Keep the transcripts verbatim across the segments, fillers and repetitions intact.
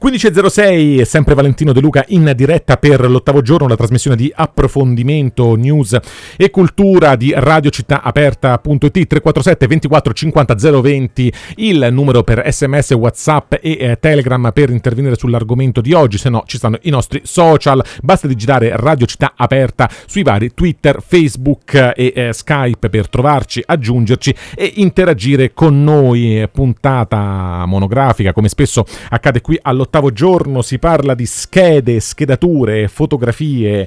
quindici e zero sei è sempre Valentino De Luca in diretta per l'ottavo giorno, la trasmissione di approfondimento, news e cultura di Radio Città Aperta punto it. Tre quattro sette ventiquattro cinquanta zero venti il numero per sms, whatsapp e eh, telegram per intervenire sull'argomento di oggi. Se no ci stanno i nostri social, basta digitare Radio Città Aperta sui vari Twitter, Facebook e eh, Skype per trovarci, aggiungerci e interagire con noi. Puntata monografica, come spesso accade qui all'ottavo giorno. Si parla di schede, schedature, fotografie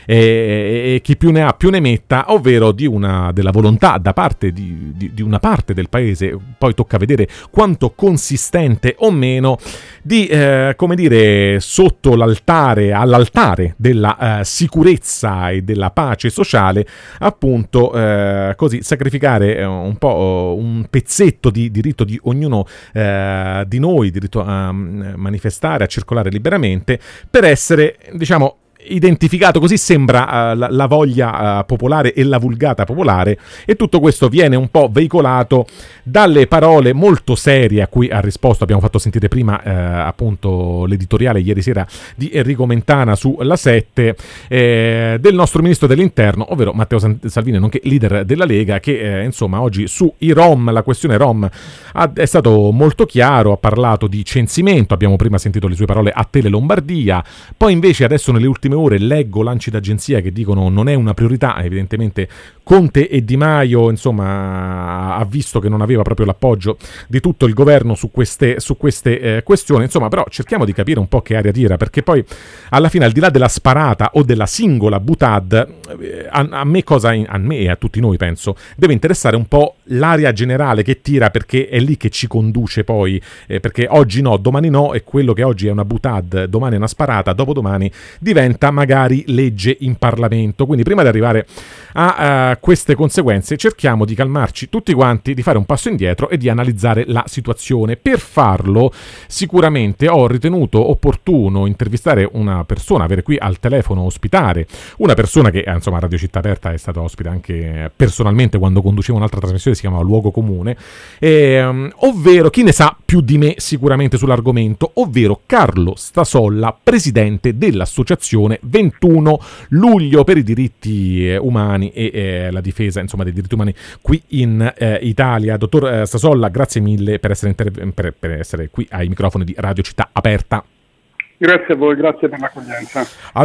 e, e chi più ne ha più ne metta, ovvero di una della volontà da parte di, di, di una parte del paese, poi tocca vedere quanto consistente o meno, di eh, come dire, sotto l'altare, all'altare della eh, sicurezza e della pace sociale, appunto eh, così sacrificare un po' un pezzetto di diritto di ognuno eh, di noi, diritto a manifestare, a circolare liberamente, per essere, diciamo, identificato. Così sembra uh, la, la voglia uh, popolare e la vulgata popolare, e tutto questo viene un po' veicolato dalle parole molto serie a cui ha risposto, abbiamo fatto sentire prima uh, appunto l'editoriale ieri sera di Enrico Mentana su La sette, eh, del nostro ministro dell'interno, ovvero Matteo Salvini, nonché leader della Lega, che eh, insomma oggi su i Rom, la questione Rom, ha, è stato molto chiaro, ha parlato di censimento, abbiamo prima sentito le sue parole a Tele Lombardia, poi invece adesso nelle ultime ore leggo lanci d'agenzia che dicono non è una priorità. Evidentemente Conte e Di Maio, insomma, ha visto che non aveva proprio l'appoggio di tutto il governo su queste, su queste eh, questioni. Insomma, però cerchiamo di capire un po' che aria tira, perché poi alla fine, al di là della sparata o della singola butad, eh, a, a me cosa in, a me e a tutti noi penso deve interessare un po' l'aria generale che tira, perché è lì che ci conduce poi, eh, perché oggi no, domani no, e quello che oggi è una butad, domani è una sparata, dopodomani diventa magari legge in Parlamento. Quindi prima di arrivare a uh, queste conseguenze cerchiamo di calmarci tutti quanti, di fare un passo indietro e di analizzare la situazione. Per farlo sicuramente ho ritenuto opportuno intervistare una persona, avere qui al telefono, ospitare una persona che insomma a Radio Città Aperta è stata ospite anche personalmente quando conducevo un'altra trasmissione, si chiamava Luogo Comune, e, um, ovvero chi ne sa più di me sicuramente sull'argomento, ovvero Carlo Stasolla, presidente dell'associazione ventuno luglio per i diritti umani e eh, la difesa, insomma, dei diritti umani qui in eh, Italia. Dottor eh, Stasolla, grazie mille per essere, inter- per, per essere qui ai microfoni di Radio Città Aperta. Grazie a voi, grazie per l'accoglienza.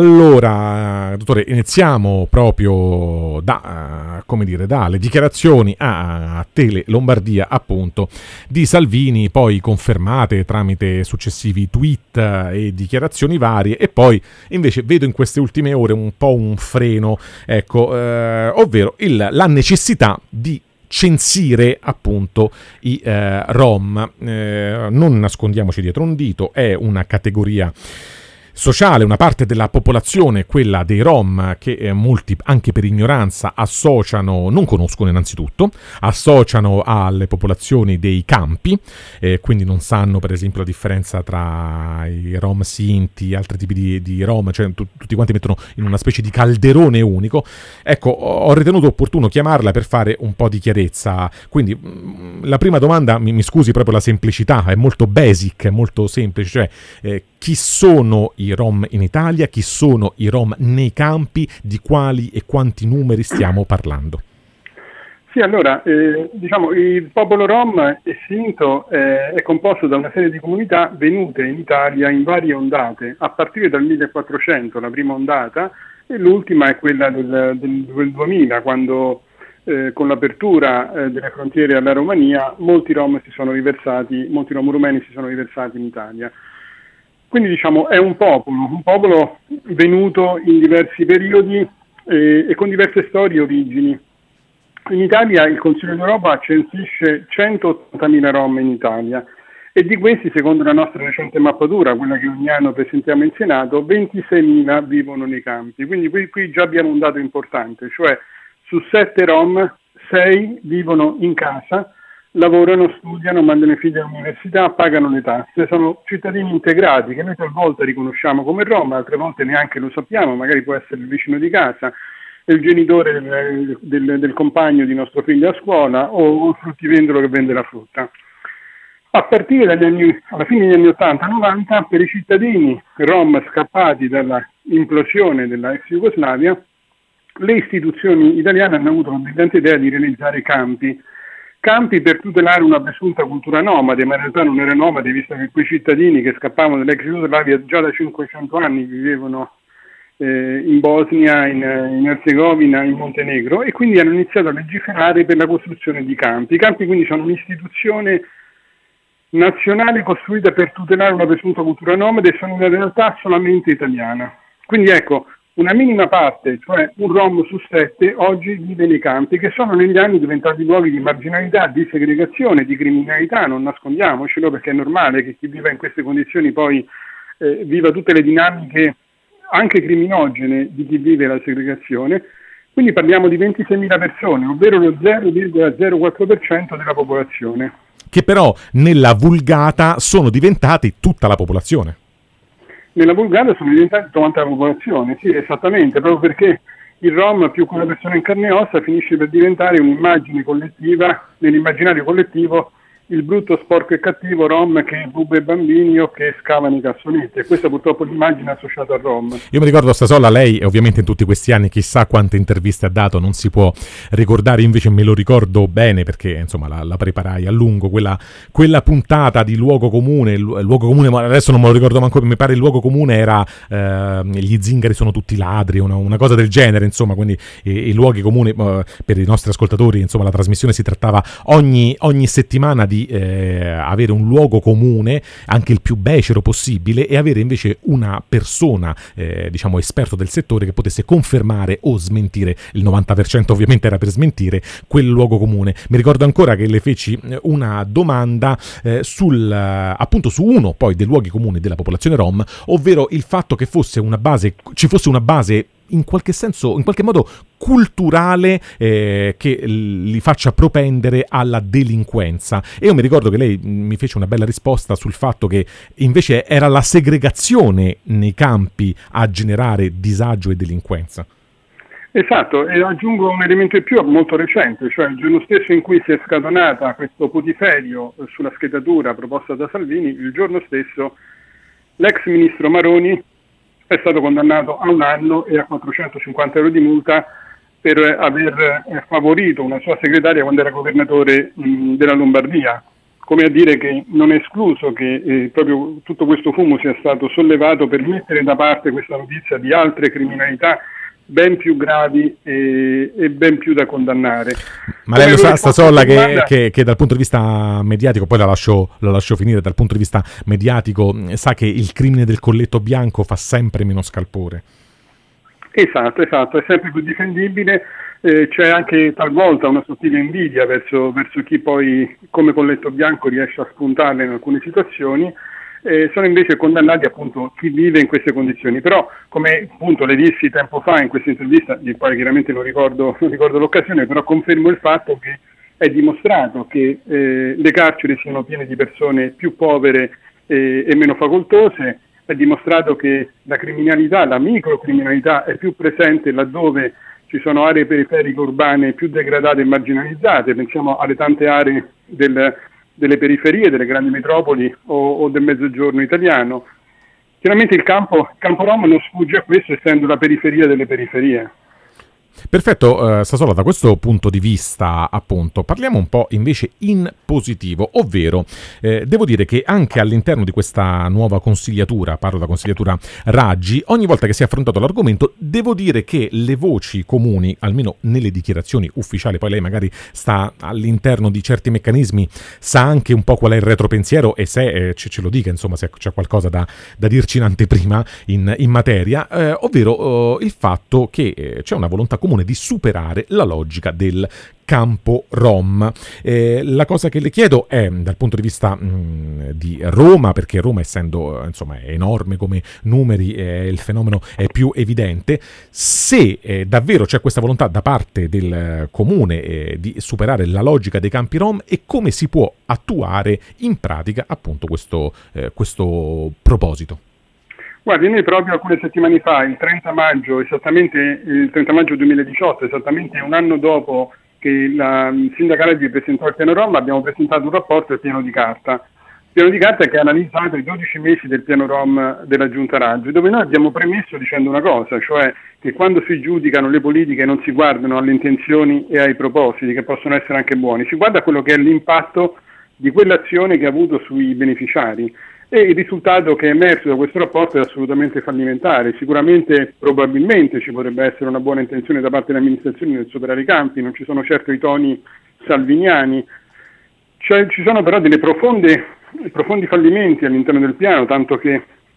Allora, dottore, iniziamo proprio da, uh, come dire, dalle dichiarazioni a Tele Lombardia, appunto, di Salvini, poi confermate tramite successivi tweet e dichiarazioni varie, e poi invece vedo in queste ultime ore un po' un freno, ecco, uh, ovvero il, la necessità di censire appunto i eh, Rom. Eh, non nascondiamoci dietro un dito, è una categoria sociale, una parte della popolazione, quella dei Rom, che eh, molti anche per ignoranza associano, non conoscono innanzitutto, associano alle popolazioni dei campi, eh, quindi non sanno per esempio la differenza tra i Rom Sinti, altri tipi di, di Rom, cioè t- tutti quanti mettono in una specie di calderone unico. Ecco, ho ritenuto opportuno chiamarla per fare un po' di chiarezza. Quindi mh, la prima domanda, mi, mi scusi proprio la semplicità, è molto basic, è molto semplice, cioè eh, chi sono i Rom in Italia, chi sono i Rom nei campi, di quali e quanti numeri stiamo parlando? Sì, allora, eh, diciamo, il popolo Rom estinto eh, è composto da una serie di comunità venute in Italia in varie ondate, a partire dal millequattrocento, la prima ondata, e l'ultima è quella del, del, del duemila, quando eh, con l'apertura eh, delle frontiere alla Romania molti Rom si sono riversati, molti Rom rumeni si sono riversati in Italia. Quindi diciamo è un popolo, un popolo venuto in diversi periodi eh, e con diverse storie e origini. In Italia il Consiglio d'Europa censisce centottantamila Rom in Italia, e di questi, secondo la nostra recente mappatura, quella che ogni anno presentiamo in Senato, ventiseimila vivono nei campi. Quindi qui, qui già abbiamo un dato importante, cioè su sette Rom, sei vivono in casa, lavorano, studiano, mandano i figli all'università, pagano le tasse, sono cittadini integrati che noi talvolta riconosciamo come Rom, altre volte neanche lo sappiamo, magari può essere il vicino di casa, il genitore del, del, del compagno di nostro figlio a scuola, o il fruttivendolo che vende la frutta. A partire dagli anni, alla fine degli anni ottanta novanta, per i cittadini rom scappati dalla implosione della ex Jugoslavia, le istituzioni italiane hanno avuto la brillante idea di realizzare campi, campi per tutelare una presunta cultura nomade, ma in realtà non era nomade, visto che quei cittadini che scappavano dall'ex Jugoslavia già da cinquecento anni vivevano eh, in Bosnia, in, in Erzegovina, in Montenegro, e quindi hanno iniziato a legiferare per la costruzione di campi. I campi quindi sono un'istituzione nazionale costruita per tutelare una presunta cultura nomade e sono in realtà solamente italiana. Quindi ecco, una minima parte, cioè un rom su sette, oggi vive nei campi, che sono negli anni diventati luoghi di marginalità, di segregazione, di criminalità, non nascondiamocelo, perché è normale che chi vive in queste condizioni poi eh, viva tutte le dinamiche anche criminogene di chi vive la segregazione. Quindi parliamo di ventiseimila persone, ovvero lo zero virgola zero quattro per cento della popolazione. Che però nella vulgata sono diventati tutta la popolazione. Nella vulgata sono diventati tutta la popolazione, sì, esattamente, proprio perché il rom, più che una persona in carne e ossa, finisce per diventare un'immagine collettiva, nell'immaginario collettivo, il brutto, sporco e cattivo rom che ruba i bambini o che scavano i cassonetti, e questa purtroppo è l'immagine associata al rom. Io mi ricordo, Stasolla, lei ovviamente in tutti questi anni chissà quante interviste ha dato, non si può ricordare, invece me lo ricordo bene perché insomma la, la preparai a lungo, quella, quella puntata di Luogo Comune, il luogo comune, ma adesso non me lo ricordo manco, mi pare il luogo comune era eh, gli zingari sono tutti ladri, una, una cosa del genere, insomma, quindi i, i luoghi comuni, eh, per i nostri ascoltatori, insomma la trasmissione si trattava ogni, ogni settimana di Eh, avere un luogo comune, anche il più becero possibile, e avere invece una persona eh, diciamo esperto del settore che potesse confermare o smentire. Il novanta per cento ovviamente era per smentire quel luogo comune. Mi ricordo ancora che le feci una domanda eh, sul appunto su uno poi dei luoghi comuni della popolazione rom, ovvero il fatto che fosse una base, ci fosse una base in qualche senso, in qualche modo culturale eh, che li faccia propendere alla delinquenza. E io mi ricordo che lei mi fece una bella risposta sul fatto che invece era la segregazione nei campi a generare disagio e delinquenza. Esatto, e aggiungo un elemento in più molto recente, cioè il giorno stesso in cui si è scatenata questo putiferio sulla schedatura proposta da Salvini, il giorno stesso l'ex ministro Maroni è stato condannato a un anno e a quattrocentocinquanta euro di multa per aver favorito una sua segretaria quando era governatore mh, della Lombardia, come a dire che non è escluso che eh, proprio tutto questo fumo sia stato sollevato per mettere da parte questa notizia di altre criminalità ben più gravi e, e ben più da condannare. Ma lei lo sa, Stasolla, che, che, che dal punto di vista mediatico, poi la lascio, la lascio finire, dal punto di vista mediatico sa che il crimine del colletto bianco fa sempre meno scalpore. Esatto, esatto, è sempre più difendibile, eh, c'è anche talvolta una sottile invidia verso, verso chi poi come colletto bianco riesce a spuntarle in alcune situazioni. Eh, sono invece condannati appunto chi vive in queste condizioni, però come appunto le dissi tempo fa in questa intervista, di poi chiaramente non ricordo, non ricordo l'occasione, però confermo il fatto che è dimostrato che eh, le carceri siano piene di persone più povere eh, e meno facoltose, è dimostrato che la criminalità, la microcriminalità è più presente laddove ci sono aree periferiche urbane più degradate e marginalizzate, pensiamo alle tante aree del delle periferie, delle grandi metropoli o, o del mezzogiorno italiano. Chiaramente il campo, il campo rom non sfugge a questo, essendo la periferia delle periferie. Perfetto, eh, Stasolla, da questo punto di vista appunto parliamo un po' invece in positivo, ovvero eh, devo dire che anche all'interno di questa nuova consigliatura, parlo da consigliatura Raggi, ogni volta che si è affrontato l'argomento devo dire che le voci comuni, almeno nelle dichiarazioni ufficiali, poi lei magari sta all'interno di certi meccanismi, sa anche un po' qual è il retropensiero e se eh, ce, ce lo dica, insomma, se c'è qualcosa da, da dirci in anteprima in, in materia, eh, ovvero eh, il fatto che eh, c'è una volontà comune di superare la logica del campo rom. Eh, la cosa che le chiedo è dal punto di vista mh, di Roma, perché Roma essendo insomma è enorme come numeri, eh, il fenomeno è più evidente, se eh, davvero c'è questa volontà da parte del comune eh, di superare la logica dei campi rom e come si può attuare in pratica appunto questo, eh, questo proposito. Guardi, noi proprio alcune settimane fa, il trenta maggio, esattamente il trenta maggio duemiladiciotto, esattamente un anno dopo che la sindacale presentò il piano Rom, abbiamo presentato un rapporto e il piano di carta. piano di carta che ha analizzato i dodici mesi del piano Rom della Giunta Raggi, dove noi abbiamo premesso dicendo una cosa, cioè che quando si giudicano le politiche non si guardano alle intenzioni e ai propositi, che possono essere anche buoni, si guarda quello che è l'impatto di quell'azione che ha avuto sui beneficiari. E il risultato che è emerso da questo rapporto è assolutamente fallimentare. Sicuramente, probabilmente, ci potrebbe essere una buona intenzione da parte delle amministrazioni nel superare i campi, non ci sono certo i toni salviniani, cioè, ci sono però delle profonde, profondi fallimenti all'interno del piano, tanto che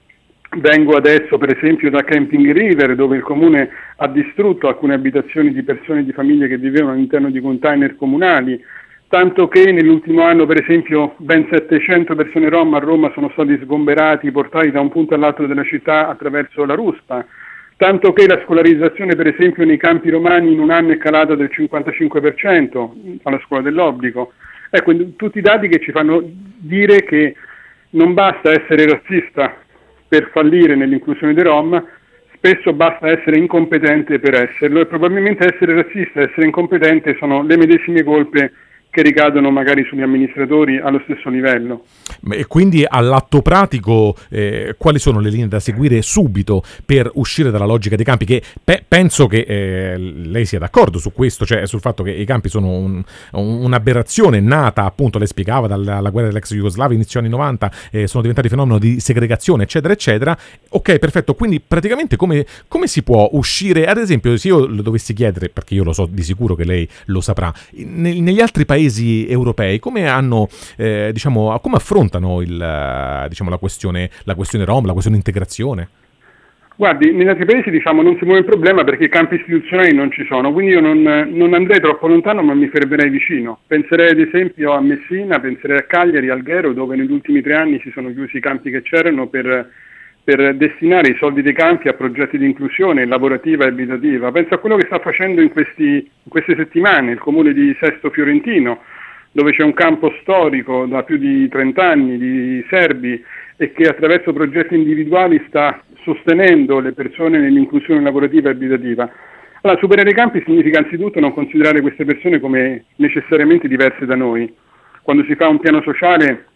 vengo adesso per esempio da Camping River, dove il comune ha distrutto alcune abitazioni di persone e di famiglie che vivevano all'interno di container comunali, tanto che nell'ultimo anno per esempio ben settecento persone rom a Roma sono stati sgomberati, portati da un punto all'altro della città attraverso la ruspa, tanto che la scolarizzazione per esempio nei campi romani in un anno è calata del cinquantacinque per cento alla scuola dell'obbligo. Ecco, tutti i dati che ci fanno dire che non basta essere razzista per fallire nell'inclusione dei Rom, spesso basta essere incompetente per esserlo, e probabilmente essere razzista e essere incompetente sono le medesime colpe che ricadono magari sugli amministratori allo stesso livello. E quindi all'atto pratico eh, quali sono le linee da seguire subito per uscire dalla logica dei campi? Che pe- penso che eh, lei sia d'accordo su questo, cioè sul fatto che i campi sono un, un, un'aberrazione nata, appunto, lei spiegava, dalla, dalla guerra dell'ex Jugoslavia, inizio anni novanta, eh, sono diventati fenomeno di segregazione, eccetera, eccetera. Ok, perfetto, quindi praticamente come, come si può uscire, ad esempio, se io lo dovessi chiedere, perché io lo so di sicuro che lei lo saprà, ne, negli altri paesi europei come hanno eh, diciamo come affrontano il diciamo la questione la questione rom, la questione integrazione? Guardi, negli altri paesi diciamo non si muove il problema perché i campi istituzionali non ci sono, quindi io non, non andrei troppo lontano, ma mi fermerei vicino. Penserei ad esempio a Messina, penserei a Cagliari, Alghero, dove negli ultimi tre anni si sono chiusi i campi che c'erano per per destinare i soldi dei campi a progetti di inclusione lavorativa e abitativa. Penso a quello che sta facendo in, questi, in queste settimane il comune di Sesto Fiorentino, dove c'è un campo storico da più di trenta anni di serbi e che attraverso progetti individuali sta sostenendo le persone nell'inclusione lavorativa e abitativa. Allora, superare i campi significa anzitutto non considerare queste persone come necessariamente diverse da noi. Quando si fa un piano sociale,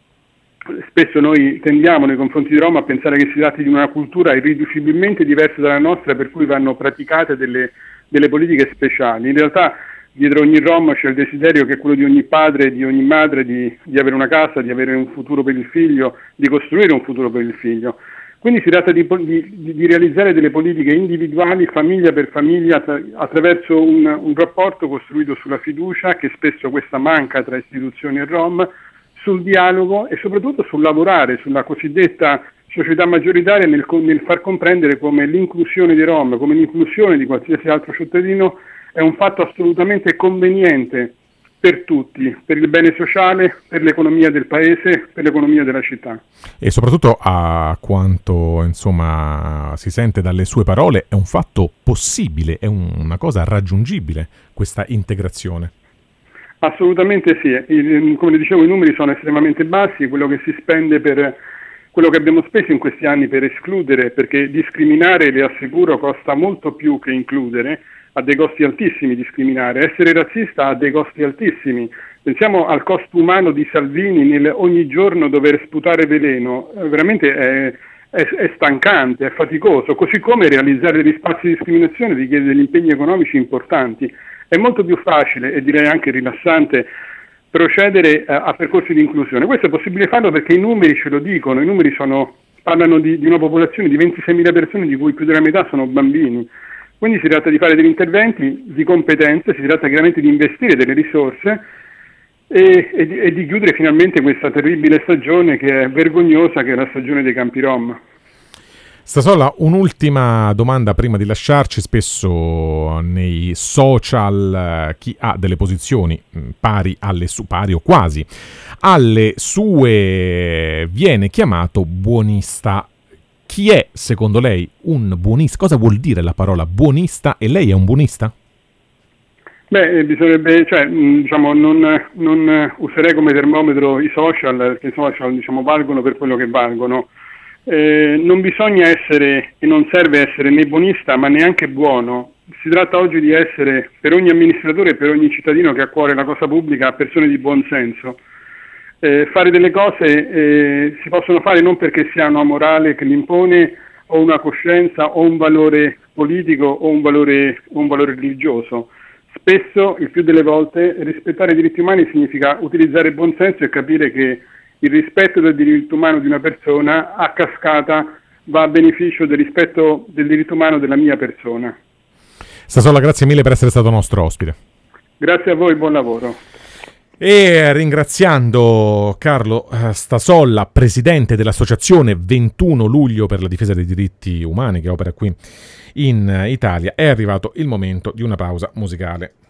spesso noi tendiamo nei confronti di Roma a pensare che si tratti di una cultura irriducibilmente diversa dalla nostra, per cui vanno praticate delle, delle politiche speciali. In realtà dietro ogni Rom c'è il desiderio, che è quello di ogni padre, di ogni madre, di, di avere una casa, di avere un futuro per il figlio, di costruire un futuro per il figlio. Quindi si tratta di, di, di realizzare delle politiche individuali, famiglia per famiglia, tra, attraverso un, un rapporto costruito sulla fiducia, che spesso questa manca tra istituzioni e Rom, sul dialogo e soprattutto sul lavorare, sulla cosiddetta società maggioritaria, nel, nel far comprendere come l'inclusione dei Rom, come l'inclusione di qualsiasi altro cittadino, è un fatto assolutamente conveniente per tutti, per il bene sociale, per l'economia del paese, per l'economia della città. E soprattutto, a quanto insomma si sente dalle sue parole, è un fatto possibile, è un, una cosa raggiungibile, questa integrazione. Assolutamente sì, I, come dicevo i numeri sono estremamente bassi, quello che si spende per quello che abbiamo speso in questi anni per escludere, perché discriminare, le assicuro, costa molto più che includere, ha dei costi altissimi discriminare, essere razzista ha dei costi altissimi. Pensiamo al costo umano di Salvini nel ogni giorno dover sputare veleno, veramente è, è, è stancante, è faticoso, così come realizzare degli spazi di discriminazione richiede degli impegni economici importanti. È molto più facile e direi anche rilassante procedere a, a percorsi di inclusione. Questo è possibile farlo perché i numeri ce lo dicono, i numeri sono, parlano di, di una popolazione di ventiseimila persone, di cui più della metà sono bambini. Quindi si tratta di fare degli interventi di competenza, si tratta chiaramente di investire delle risorse e, e, di, e di chiudere finalmente questa terribile stagione che è vergognosa, che è la stagione dei campi Rom. Stasola, un'ultima domanda prima di lasciarci. Spesso nei social chi ha delle posizioni pari alle su pari o quasi alle sue viene chiamato buonista. Chi è secondo lei un buonista? Cosa vuol dire la parola buonista? E lei è un buonista? Beh, bisognerebbe, cioè, diciamo, non, non userei come termometro i social, perché i social, diciamo, valgono per quello che valgono. Eh, non bisogna essere, e non serve essere né buonista ma neanche buono. Si tratta oggi di essere, per ogni amministratore e per ogni cittadino che ha a cuore la cosa pubblica, persone di buon senso. Eh, fare delle cose eh, si possono fare non perché si ha una morale che l'impone o una coscienza o un valore politico o un valore, o un valore religioso. Spesso, il più delle volte, rispettare i diritti umani significa utilizzare il buonsenso e capire che il rispetto del diritto umano di una persona a cascata va a beneficio del rispetto del diritto umano della mia persona. Stasolla, grazie mille per essere stato nostro ospite. Grazie a voi, buon lavoro. E ringraziando Carlo Stasolla, presidente dell'associazione ventuno luglio per la difesa dei diritti umani che opera qui in Italia, è arrivato il momento di una pausa musicale.